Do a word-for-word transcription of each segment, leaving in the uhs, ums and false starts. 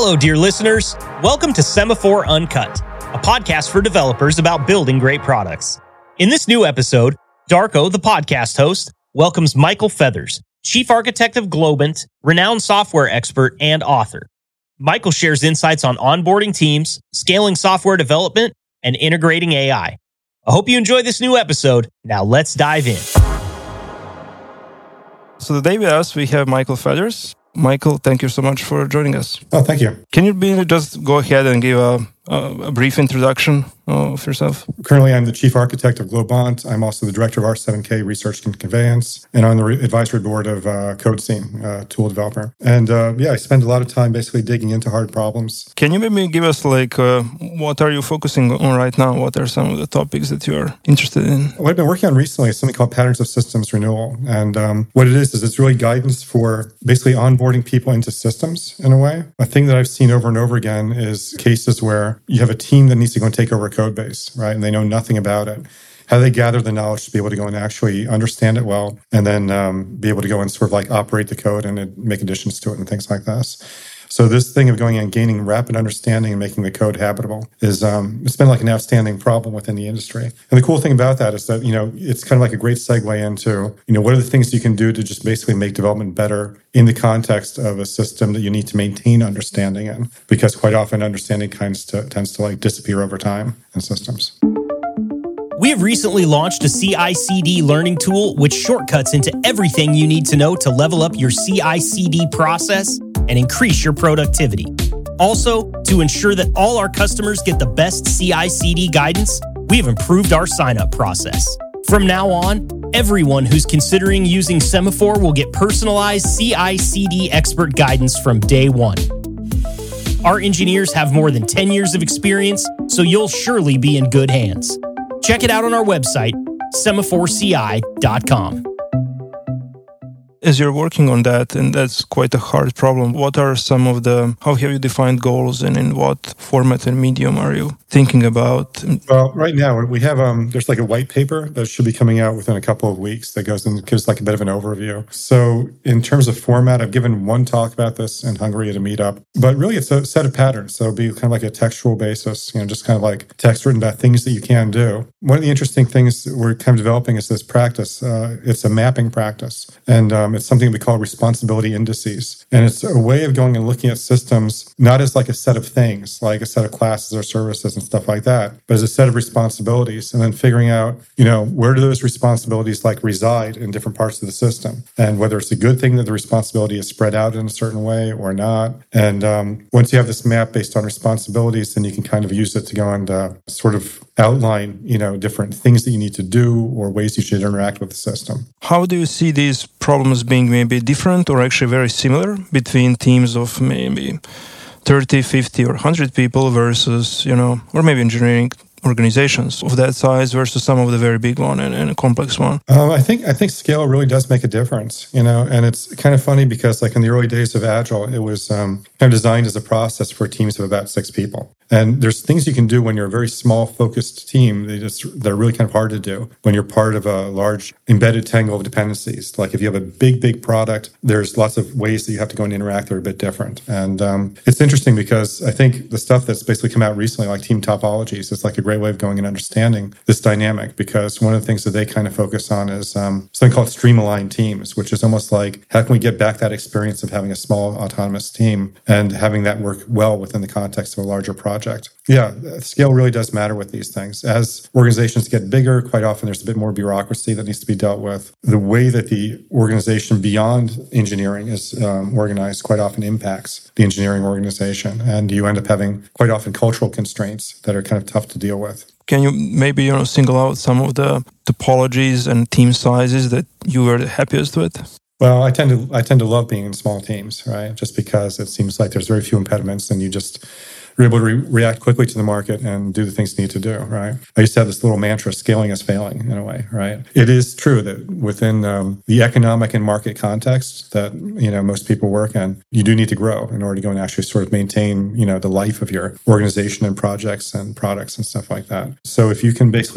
Hello, dear listeners. Welcome to Semaphore Uncut, a podcast for developers about building great products. In this new episode, Darko, the podcast host, welcomes Michael Feathers, Chief Architect of Globant, renowned software expert, and author. Michael shares insights on onboarding teams, scaling software development, and integrating A I. I hope you enjoy this new episode. Now let's dive in. So today with us, we have Michael Feathers. Michael, thank you so much for joining us. Oh, thank you. Can you be, just go ahead and give a, a, a brief introduction of yourself? Currently, I'm the Chief Architect of Globant. I'm also the Director of R seven K Research and Conveyance, and on the re- advisory board of uh, CodeSeam, uh, tool developer. And uh, yeah, I spend a lot of time basically digging into hard problems. Can you maybe give us like, uh, what are you focusing on right now? What are some of the topics that you are interested in? What I've been working on recently is something called Patterns of Systems Renewal. And um, what it is, is it's really guidance for basically onboarding people into systems in a way. A thing that I've seen over and over again is cases where you have a team that needs to go and take over a code base, right? And they know nothing about it. How do they gather the knowledge to be able to go and actually understand it well, and then um, be able to go and sort of like operate the code and make additions to it and things like this. So this thing of going and gaining rapid understanding and making the code habitable is, um, it's been like an outstanding problem within the industry. And the cool thing about that is that, you know, it's kind of like a great segue into, you know, what are the things you can do to just basically make development better in the context of a system that you need to maintain understanding in, because quite often understanding tends to, tends to like disappear over time in systems. We have recently launched a C I C D learning tool which shortcuts into everything you need to know to level up your C I C D process and increase your productivity. Also, to ensure that all our customers get the best C I C D guidance, we have improved our sign-up process. From now on, everyone who's considering using Semaphore will get personalized C I C D expert guidance from day one. Our engineers have more than ten years of experience, so you'll surely be in good hands. Check it out on our website, semaphore c i dot com. As you're working on that, and that's quite a hard problem, what are some of the, how have you defined goals, and in what format and medium are you thinking about? Well, right now we have, um, there's like a white paper that should be coming out within a couple of weeks that goes and gives like a bit of an overview. So in terms of format, I've given one talk about this in Hungary at a meetup, but really it's a set of patterns. So it'll be kind of like a textual basis, you know, just kind of like text written about things that you can do. One of the interesting things we're kind of developing is this practice. Uh, it's a mapping practice. And um, it's something we call responsibility indices. And it's a way of going and looking at systems, not as like a set of things, like a set of classes or services and stuff like that, but as a set of responsibilities, and then figuring out, you know, where do those responsibilities like reside in different parts of the system, and whether it's a good thing that the responsibility is spread out in a certain way or not. And um, once you have this map based on responsibilities, then you can kind of use it to go and uh, sort of outline, you know, different things that you need to do or ways you should interact with the system. How do you see these problems being maybe different or actually very similar between teams of maybe thirty, fifty, or one hundred people versus, you know, or maybe engineering organizations of that size versus some of the very big one and, and a complex one? Um, I think I think scale really does make a difference, you know, and it's kind of funny because like in the early days of Agile, it was um, kind of designed as a process for teams of about six people. And there's things you can do when you're a very small, focused team that just, they're really kind of hard to do when you're part of a large embedded tangle of dependencies. Like if you have a big, big product, there's lots of ways that you have to go and interact that are a bit different. And um, it's interesting because I think the stuff that's basically come out recently, like team topologies, is like a great way of going and understanding this dynamic, because one of the things that they kind of focus on is um, something called stream-aligned teams, which is almost like, how can we get back that experience of having a small autonomous team and having that work well within the context of a larger project? Yeah, scale really does matter with these things. As organizations get bigger, quite often there's a bit more bureaucracy that needs to be dealt with. The way that the organization beyond engineering is um, organized quite often impacts the engineering organization, and you end up having quite often cultural constraints that are kind of tough to deal with. Can you maybe, you know, single out some of the topologies and team sizes that you were the happiest with? Well, I tend to I tend to love being in small teams, right? Just because it seems like there's very few impediments, and you just you're able to re- react quickly to the market and do the things you need to do, right? I used to have this little mantra, scaling is failing, in a way, right? It is true that within um, the economic and market context that, you know, most people work in, you do need to grow in order to go and actually sort of maintain, you know, the life of your organization and projects and products and stuff like that. So if you can basically make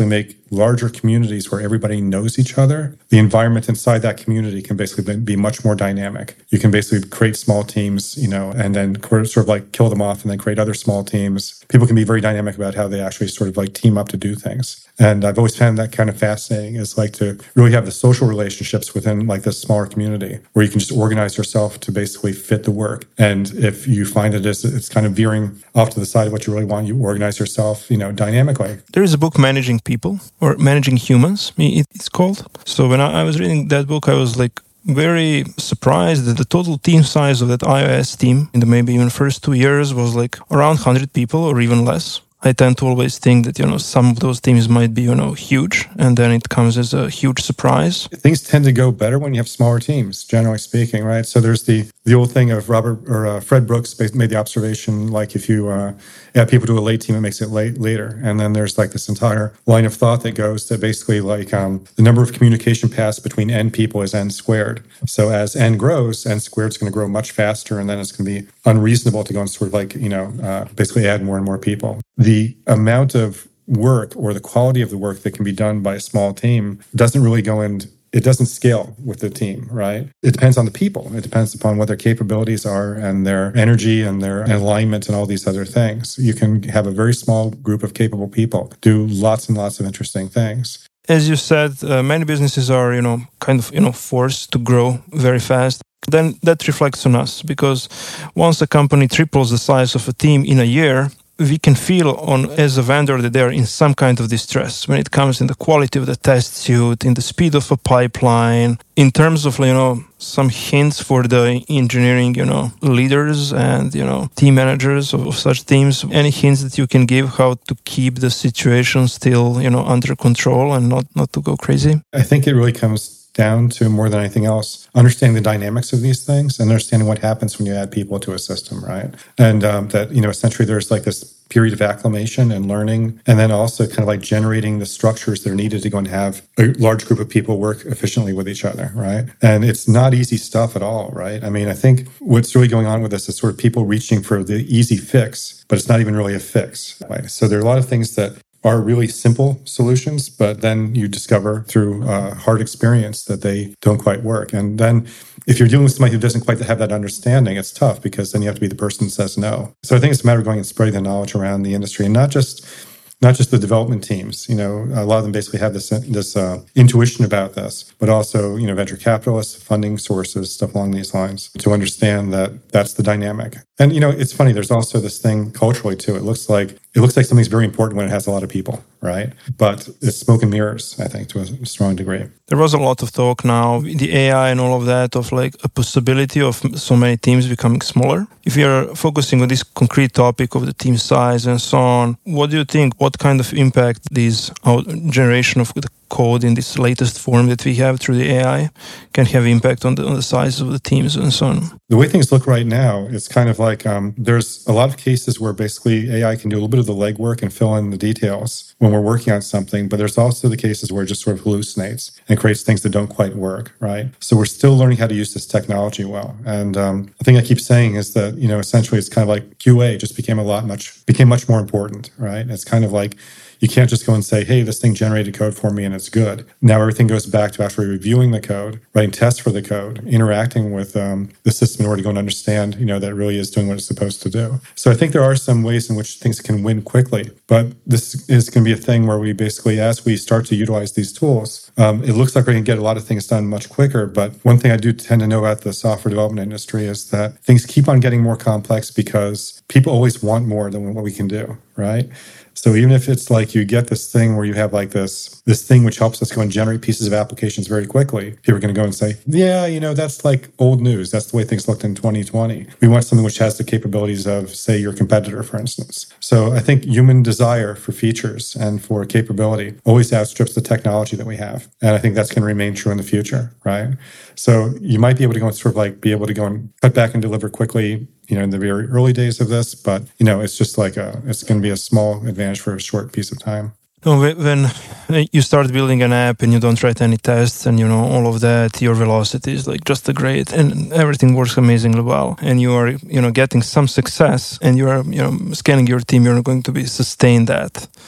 larger communities where everybody knows each other, the environment inside that community can basically be much more dynamic. You can basically create small teams, you know, and then sort of like kill them off and then create other small teams. People can be very dynamic about how they actually sort of like team up to do things. And I've always found that kind of fascinating, is like to really have the social relationships within like this smaller community where you can just organize yourself to basically fit the work. And if you find it is it's kind of veering off to the side of what you really want, you organize yourself, you know, dynamically. There is a book, Managing People, or Managing Humans, it's called. So when I was reading that book, I was like very surprised that the total team size of that iOS team in the maybe even first two years was like around one hundred people or even less. I tend to always think that, you know, some of those teams might be, you know, huge, and then it comes as a huge surprise. Things tend to go better when you have smaller teams, generally speaking, right? So there's the the old thing of Robert or uh, Fred Brooks made the observation, like if you uh, add people to a late team, it makes it late later. And then there's like this entire line of thought that goes that basically like um, the number of communication paths between n people is n squared. So as n grows, n squared is going to grow much faster, and then it's going to be unreasonable to go and sort of like, you know, uh, basically add more and more people. The amount of work or the quality of the work that can be done by a small team doesn't really go in, it doesn't scale with the team, right? It depends on the people. It depends upon what their capabilities are and their energy and their alignment and all these other things. You can have a very small group of capable people do lots and lots of interesting things. As you said, uh, many businesses are, you know, kind of, you know, forced to grow very fast. Then that reflects on us, because once a company triples the size of a team in a year, we can feel on as a vendor that they're in some kind of distress when it comes in the quality of the test suite, in the speed of a pipeline, in terms of, you know, some hints for the engineering, you know, leaders and, you know, team managers of, of such teams. Any hints that you can give how to keep the situation still, you know, under control and not, not to go crazy? I think it really comes down to, more than anything else, understanding the dynamics of these things and understanding what happens when you add people to a system, right? And um, that, you know, essentially there's like this period of acclimation and learning, and then also kind of like generating the structures that are needed to go and have a large group of people work efficiently with each other, right? And it's not easy stuff at all, right? I mean, I think what's really going on with this is sort of people reaching for the easy fix, but it's not even really a fix, right? So there are a lot of things that are really simple solutions, but then you discover through uh, hard experience that they don't quite work. And then if you're dealing with somebody who doesn't quite have that understanding, it's tough, because then you have to be the person that says no. So I think it's a matter of going and spreading the knowledge around the industry, and not just not just the development teams. You know, a lot of them basically have this this uh, intuition about this, but also, you know, venture capitalists, funding sources, stuff along these lines, to understand that that's the dynamic. And, you know, it's funny, there's also this thing culturally too. It looks like it looks like something's very important when it has a lot of people, right? But it's smoke and mirrors, I think, to a strong degree. There was a lot of talk now, the A I and all of that, of like a possibility of so many teams becoming smaller. If you're focusing on this concrete topic of the team size and so on, what do you think? What kind of impact this generation of the code in this latest form that we have through the A I can have impact on the, on the size of the teams and so on? The way things look right now, it's kind of like um, there's a lot of cases where basically A I can do a little bit of the legwork and fill in the details when we're working on something, but there's also the cases where it just sort of hallucinates and creates things that don't quite work, right? So we're still learning how to use this technology well. And um, the thing I keep saying is that, you know, essentially it's kind of like Q A just became a lot much, became much more important, right? It's kind of like, you can't just go and say, hey, this thing generated code for me and it's good. Now everything goes back to actually reviewing the code, writing tests for the code, interacting with um, the system in order to go and understand, you know, that it really is doing what it's supposed to do. So I think there are some ways in which things can win quickly, but this is going to be a thing where we basically, as we start to utilize these tools, um, it looks like we're going to get a lot of things done much quicker. But one thing I do tend to know about the software development industry is that things keep on getting more complex because people always want more than what we can do, right? So even if it's like you get this thing where you have like this this thing which helps us go and generate pieces of applications very quickly, people are going to go and say, yeah, you know, that's like old news. That's the way things looked in twenty twenty. We want something which has the capabilities of, say, your competitor, for instance. So I think human desire for features and for capability always outstrips the technology that we have. And I think that's going to remain true in the future, right? So you might be able to go and sort of like be able to go and cut back and deliver quickly, you know, in the very early days of this, but, you know, it's just like a, it's going to be a small advantage for a short piece of time. No, when you start building an app and you don't write any tests and, you know, all of that, your velocity is like just a great, and everything works amazingly well. And you are, you know, getting some success and you are, you know, scaling your team, you're not going to be sustain that.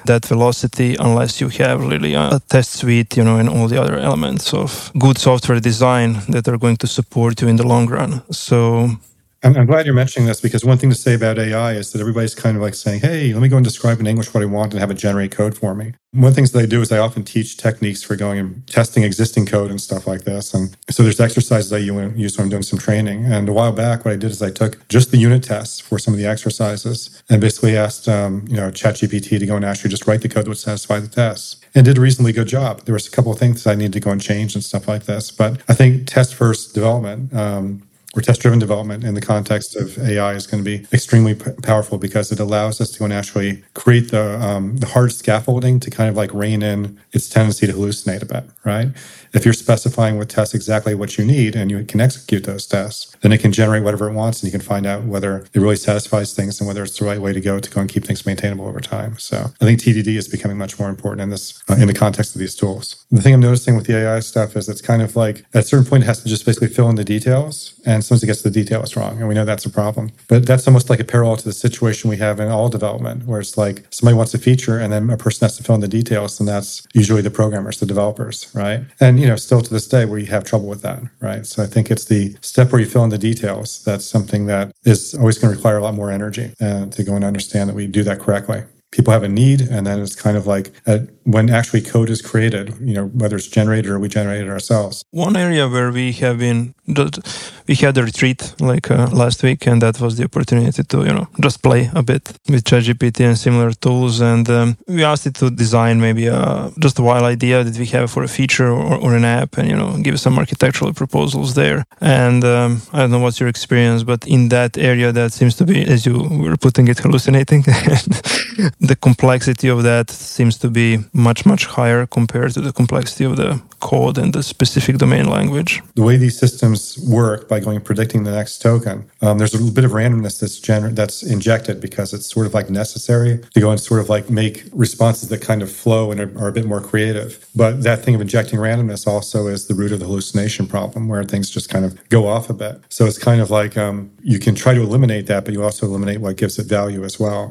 that velocity unless you have really a, a test suite, you know, and all the other elements of good software design that are going to support you in the long run. So I'm, I'm glad you're mentioning this, because one thing to say about A I is that everybody's kind of like saying, hey, let me go and describe in English what I want and have it generate code for me. One of the things that I do is I often teach techniques for going and testing existing code and stuff like this. And so there's exercises I use when I'm doing some training. And a while back, what I did is I took just the unit tests for some of the exercises and basically asked, um, you know, ChatGPT to go and actually just write the code that would satisfy the tests. And did a reasonably good job. There was a couple of things that I needed to go and change and stuff like this. But I think test-first development, um, or test-driven development in the context of A I is going to be extremely p- powerful because it allows us to go and actually create the um, the hard scaffolding to kind of like rein in its tendency to hallucinate a bit, right? If you're specifying with tests exactly what you need and you can execute those tests, then it can generate whatever it wants and you can find out whether it really satisfies things and whether it's the right way to go to go and keep things maintainable over time. So I think T D D is becoming much more important in this uh, in the context of these tools. The thing I'm noticing with the A I stuff is it's kind of like at a certain point it has to just basically fill in the details, and sometimes it gets the details wrong, and we know that's a problem. But that's almost like a parallel to the situation we have in all development, where it's like somebody wants a feature and then a person has to fill in the details, and that's usually the programmers, the developers, right? And, you know, still to this day we have trouble with that, right? So I think it's the step where you fill in the details that's something that is always going to require a lot more energy uh, to go and understand that we do that correctly. People have a need, and then it's kind of like uh, when actually code is created, you know, whether it's generated or we generate it ourselves. One area where we have been, we had a retreat like uh, last week, and that was the opportunity to, you know, just play a bit with ChatGPT and similar tools. And um, we asked it to design maybe a, just a wild idea that we have for a feature or, or an app, and, you know, give some architectural proposals there. And um, I don't know what's your experience, but in that area, that seems to be, as you were putting it, hallucinating. The complexity of that seems to be much, much higher compared to the complexity of the code and the specific domain language. The way these systems work by going and predicting the next token, um, there's a little bit of randomness that's gener- that's injected because it's sort of like necessary to go and sort of like make responses that kind of flow and are, are a bit more creative. But that thing of injecting randomness also is the root of the hallucination problem, where things just kind of go off a bit. So it's kind of like um, you can try to eliminate that, but you also eliminate what gives it value as well.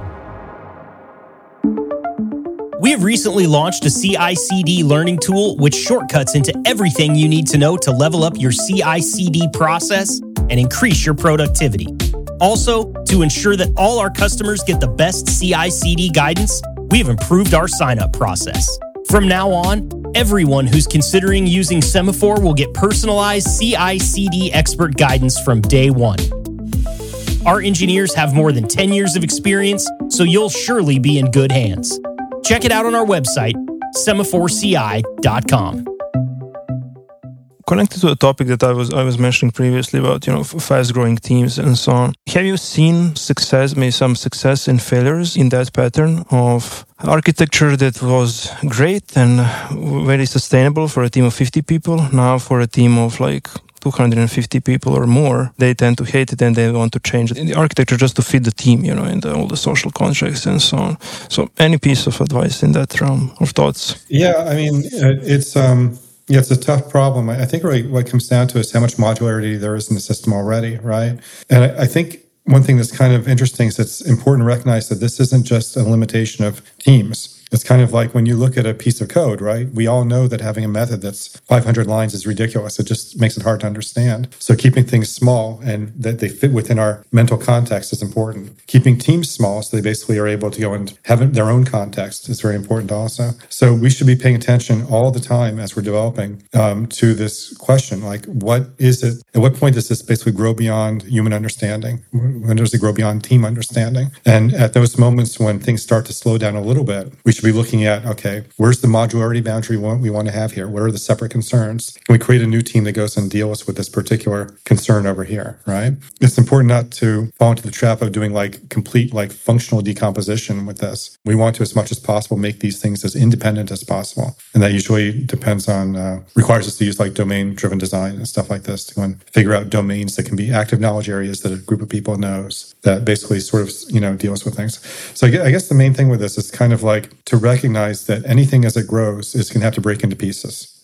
We have recently launched a C I C D learning tool which shortcuts into everything you need to know to level up your C I C D process and increase your productivity. Also, to ensure that all our customers get the best C I C D guidance, we have improved our sign-up process. From now on, everyone who's considering using Semaphore will get personalized C I C D expert guidance from day one. Our engineers have more than ten years of experience, so you'll surely be in good hands. Check it out on our website, semaphore C I dot com. Connected to a topic that I was I was mentioning previously about, you know, fast-growing teams and so on. Have you seen success, maybe some success and failures in that pattern of architecture that was great and very sustainable for a team of fifty people, now for a team of like two hundred fifty people or more, they tend to hate it and they want to change it in the architecture just to fit the team, you know, and all the social contracts and so on. So any piece of advice in that realm or thoughts? Yeah, I mean, it's um, yeah, it's a tough problem. I think really what it comes down to is how much modularity there is in the system already, right? And I, I think one thing that's kind of interesting is it's important to recognize that this isn't just a limitation of teams. It's kind of like when you look at a piece of code, right? We all know that having a method that's five hundred lines is ridiculous. It just makes it hard to understand. So keeping things small and that they fit within our mental context is important. Keeping teams small so they basically are able to go and have their own context is very important also. So we should be paying attention all the time as we're developing um, to this question, like what is it? At what point does this basically grow beyond human understanding? When does it grow beyond team understanding? And at those moments when things start to slow down a little bit, we should be looking at, okay, where's the modularity boundary we want to have here? What are the separate concerns? Can we create a new team that goes and deals with this particular concern over here, right? It's important not to fall into the trap of doing like complete like functional decomposition with this. We want to, as much as possible, make these things as independent as possible. And that usually depends on, uh, requires us to use like domain-driven design and stuff like this to go and figure out domains that can be active knowledge areas that a group of people knows that basically sort of, you know, deals with things. So I guess the main thing with this is kind of like to recognize that anything as it grows is going to have to break into pieces.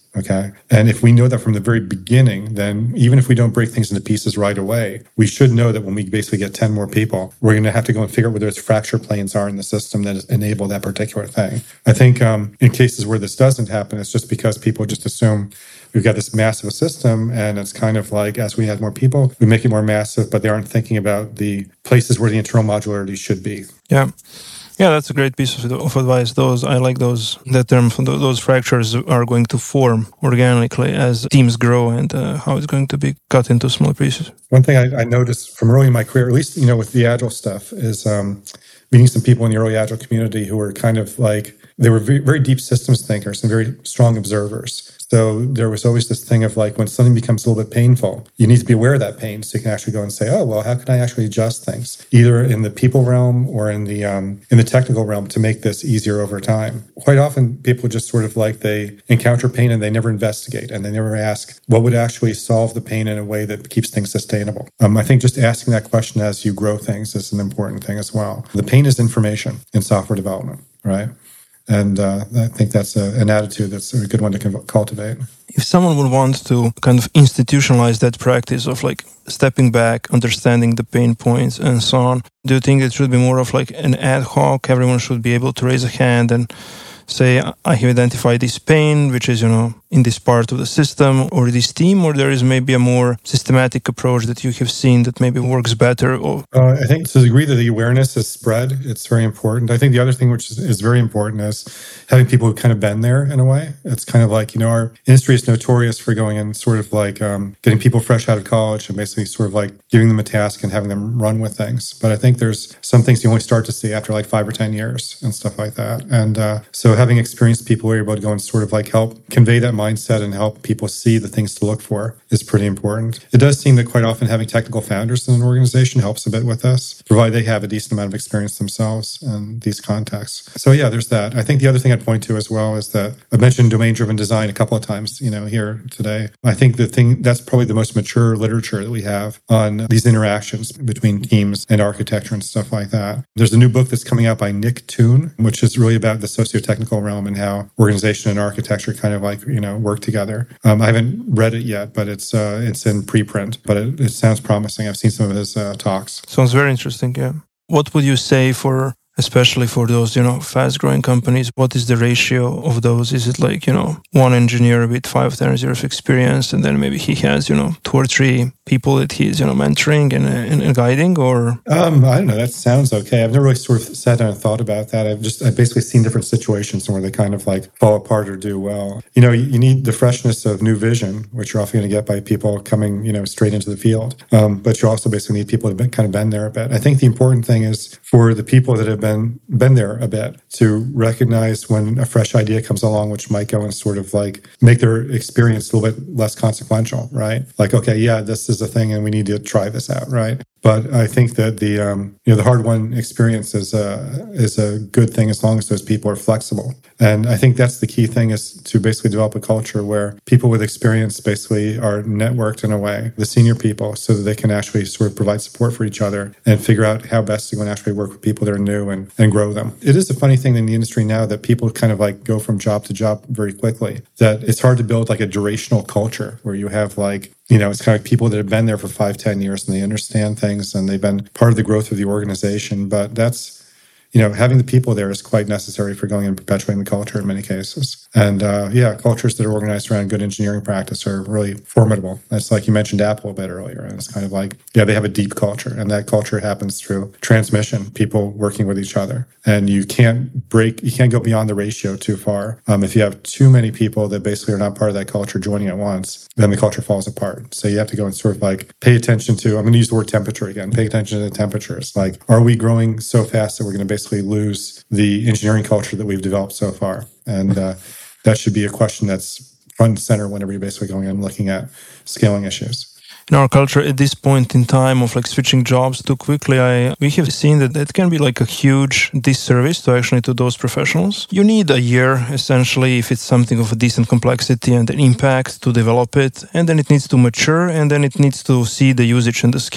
Okay. And if we know that from the very beginning, then even if we don't break things into pieces right away, we should know that when we basically get ten more people, we're going to have to go and figure out where those fracture planes are in the system that enable that particular thing. I think um, in cases where this doesn't happen, it's just because people just assume we've got this massive system and it's kind of like as we have more people, we make it more massive, but they aren't thinking about the places where the internal modularity should be. Yeah. Yeah, that's a great piece of, of advice. Those I like those. That term. Those fractures are going to form organically as teams grow, and uh, how it's going to be cut into smaller pieces. One thing I, I noticed from early in my career, at least you know with the Agile stuff, is um, meeting some people in the early Agile community who were kind of like they were very, very deep systems thinkers and very strong observers. So there was always this thing of like when something becomes a little bit painful, you need to be aware of that pain so you can actually go and say, oh, well, how can I actually adjust things, either in the people realm or in the um, in the technical realm to make this easier over time. Quite often people just sort of like they encounter pain and they never investigate and they never ask what would actually solve the pain in a way that keeps things sustainable. Um, I think just asking that question as you grow things is an important thing as well. The pain is information in software development, right? And uh, I think that's a, an attitude that's a good one to cultivate. If someone would want to kind of institutionalize that practice of like stepping back, understanding the pain points and so on, do you think it should be more of like an ad hoc? Everyone should be able to raise a hand and say, I have identified this pain, which is, you know, in this part of the system or this team, or there is maybe a more systematic approach that you have seen that maybe works better? Or uh, I think to the degree that the awareness is spread, it's very important. I think the other thing which is, is very important is having people who've kind of been there in a way. It's kind of like, you know, our industry is notorious for going and sort of like um, getting people fresh out of college and basically sort of like giving them a task and having them run with things. But I think there's some things you only start to see after like five or ten years and stuff like that. And uh, so having experienced people who are able to go and sort of like help convey that mindset and help people see the things to look for is pretty important. It does seem that quite often having technical founders in an organization helps a bit with this, provided they have a decent amount of experience themselves in these contexts. So yeah, there's that. I think the other thing I'd point to as well is that I mentioned domain-driven design a couple of times, you know, here today. I think the thing that's probably the most mature literature that we have on these interactions between teams and architecture and stuff like that. There's a new book that's coming out by Nick Toon, which is really about the socio-technical realm and how organization and architecture kind of like, you know, work together. Um, I haven't read it yet, but it's uh, it's in preprint, but it, it sounds promising. I've seen some of his uh, talks. Sounds very interesting, yeah. What would you say for, especially for those, you know, fast-growing companies, what is the ratio of those? Is it like, you know, one engineer with five, ten years of experience, and then maybe he has, you know, two or three people that he's, you know, mentoring and, and, and guiding, or? Um, I don't know. That sounds okay. I've never really sort of sat down and thought about that. I've just, I've basically seen different situations where they kind of like fall apart or do well. You know, you, you need the freshness of new vision, which you're often going to get by people coming, you know, straight into the field. Um, but you also basically need people to be, kind of been there a bit. I think the important thing is for the people that have been, been there a bit to recognize when a fresh idea comes along, which might go and sort of like make their experience a little bit less consequential, right? Like, okay, yeah, this is a thing and we need to try this out, right? But I think that the um, you know the hard-won experience is a is a good thing as long as those people are flexible. And I think that's the key thing is to basically develop a culture where people with experience basically are networked in a way, the senior people, so that they can actually sort of provide support for each other and figure out how best to go and actually work with people that are new and, and grow them. It is a funny thing in the industry now that people kind of like go from job to job very quickly, that it's hard to build like a durational culture where you have like, you know, it's kind of like people that have been there for five, ten years and they understand things and they've been part of the growth of the organization. But that's, you know, having the people there is quite necessary for going and perpetuating the culture in many cases. And uh, yeah, cultures that are organized around good engineering practice are really formidable. It's like you mentioned Apple a bit earlier. And it's kind of like, yeah, they have a deep culture. And that culture happens through transmission, people working with each other. And you can't break, you can't go beyond the ratio too far. Um, if you have too many people that basically are not part of that culture joining at once, then the culture falls apart. So you have to go and sort of like pay attention to, I'm going to use the word temperature again, pay attention to the temperatures. Like, are we growing so fast that we're going to basically lose the engineering culture that we've developed so far? And uh, that should be a question that's front and center whenever you're basically going and looking at scaling issues. In our culture, at this point in time of like switching jobs too quickly, I we have seen that it can be like a huge disservice to actually to those professionals. You need a year, essentially, if it's something of a decent complexity and an impact to develop it, and then it needs to mature, and then it needs to see the usage and the scale.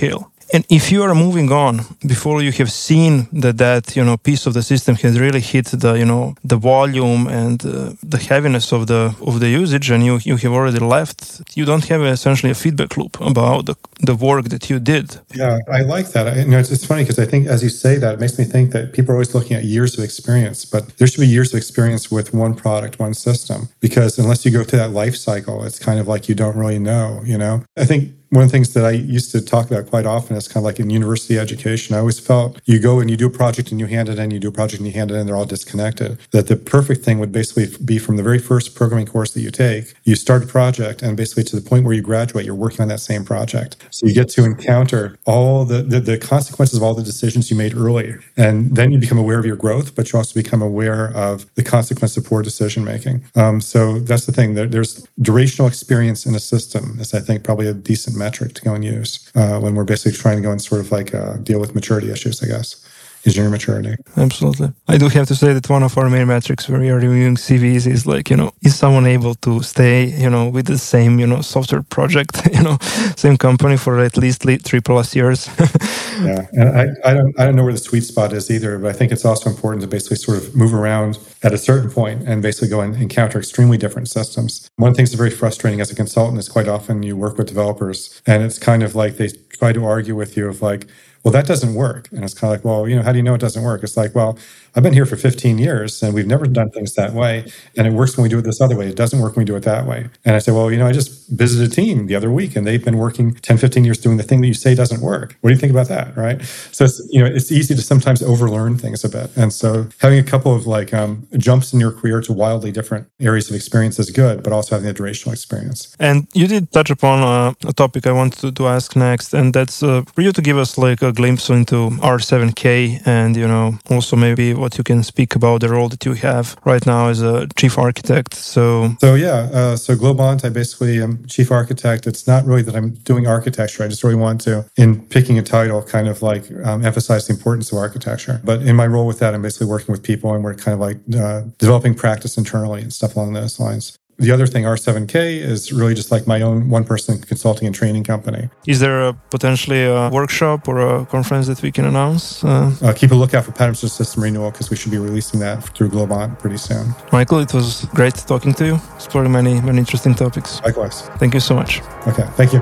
And if you are moving on before you have seen that that you know piece of the system has really hit the you know the volume and uh, the heaviness of the of the usage, and you you have already left, you don't have essentially a feedback loop about the the work that you did. Yeah, I like that. I, you know, it's, it's funny because I think as you say that, it makes me think that people are always looking at years of experience, but there should be years of experience with one product, one system, because unless you go through that life cycle, it's kind of like you don't really know. You know, I think one of the things that I used to talk about quite often is kind of like in university education. I always felt you go and you do a project and you hand it in, you do a project and you hand it in, they're all disconnected. That the perfect thing would basically be from the very first programming course that you take, you start a project and basically to the point where you graduate, you're working on that same project. So you get to encounter all the, the, the consequences of all the decisions you made earlier. And then you become aware of your growth, but you also become aware of the consequence of poor decision making. Um, so that's the thing. There, there's durational experience in a system is, I think, probably a decent metric to go and use uh, when we're basically trying to go and sort of like uh, deal with maturity issues, I guess. Engineering maturity. Absolutely. I do have to say that one of our main metrics when we are reviewing C Vs is like, you know, is someone able to stay, you know, with the same, you know, software project, you know, same company for at least three plus years. Yeah. And I, I don't I don't know where the sweet spot is either, but I think it's also important to basically sort of move around at a certain point and basically go and encounter extremely different systems. One of the things that's very frustrating as a consultant is quite often you work with developers and it's kind of like they try to argue with you of like, well, that doesn't work. And it's kind of like, well, you know, how do you know it doesn't work? It's like, well, I've been here for fifteen years and we've never done things that way. And it works when we do it this other way. It doesn't work when we do it that way. And I say, well, you know, I just visited a team the other week and they've been working ten, fifteen years doing the thing that you say doesn't work. What do you think about that? Right. So, it's, you know, it's easy to sometimes overlearn things a bit. And so having a couple of like um, jumps in your career to wildly different areas of experience is good, but also having a durational experience. And you did touch upon uh, a topic I wanted to, to ask next. And that's uh, for you to give us like a glimpse into R seven K and, you know, also maybe what you can speak about the role that you have right now as a chief architect. So, so yeah, uh, so Globant, I basically am chief architect. It's not really that I'm doing architecture. I just really want to, in picking a title, kind of like um, emphasize the importance of architecture. But in my role with that, I'm basically working with people and we're kind of like uh, developing practice internally and stuff along those lines. The other thing, R seven K, is really just like my own one-person consulting and training company. Is there a potentially a workshop or a conference that we can announce? Uh, uh, keep a lookout for Patterns of System Renewal because we should be releasing that through Globant pretty soon. Michael, it was great talking to you, exploring many, many interesting topics. Likewise. Thank you so much. Okay, thank you.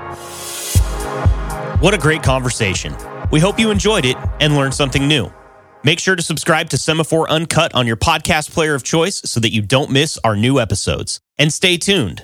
What a great conversation. We hope you enjoyed it and learned something new. Make sure to subscribe to Semaphore Uncut on your podcast player of choice so that you don't miss our new episodes. And stay tuned.